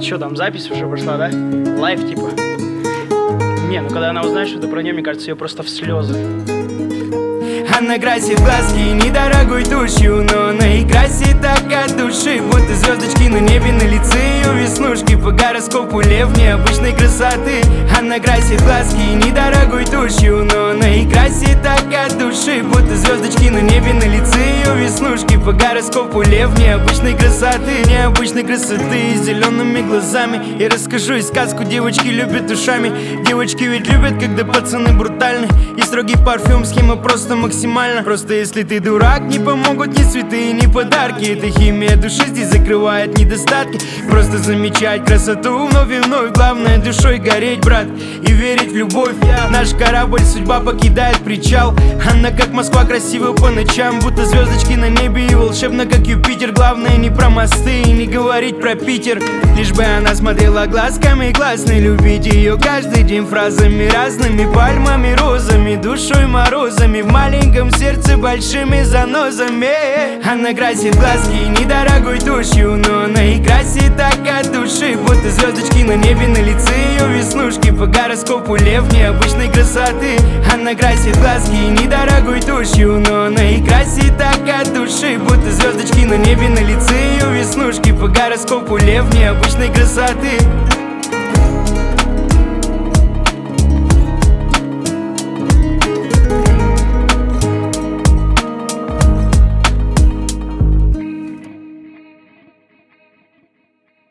Что там, запись уже пошла, да? Лайв типа. Не, ну когда она узнает что-то про нее, мне кажется, ее просто в слезы. Она красит глазки недорогой тушью, но она и красит так от души, будто звездочки на небе, на лице ее веснушки. По гороскопу лев необычной красоты. Она красит глазки недорогой тушью, но она и красит так от души, будто звездочки на небе, на лице ее веснушки. По гороскопу лев необычной красоты, необычной красоты, с зелеными глазами. Я расскажу и сказку, девочки любят ушами. Девочки ведь любят, когда пацаны брутальны. И строгий парфюм, схема просто максимально. Просто если ты дурак, не помогут ни цветы, ни подарки. Эта химия души здесь закрывает недостатки. Просто замечать красоту вновь и вновь. Главное душой гореть, брат, и верить в любовь. Наш корабль судьба покидает причал. Она как Москва красива по ночам, будто звездочки на небе и волшебно как Юпитер. Главное не про мосты и не говорить про Питер. Лишь бы она смотрела глазками классной. Любить ее каждый день фразами разными, пальмами, розами, душой, морозами. В маленьком сердце большими занозами. Она красит глазки недорогой тушью, но она и красит так от души, будто звездочки на небе, на лице ее веснушки. По гороскопу лев необычной красоты. Она красит глазки недорогой тушью, но она и красит так от души, будто звездочки на небе, на лице ее веснушки. По гороскопу лев необычной красоты.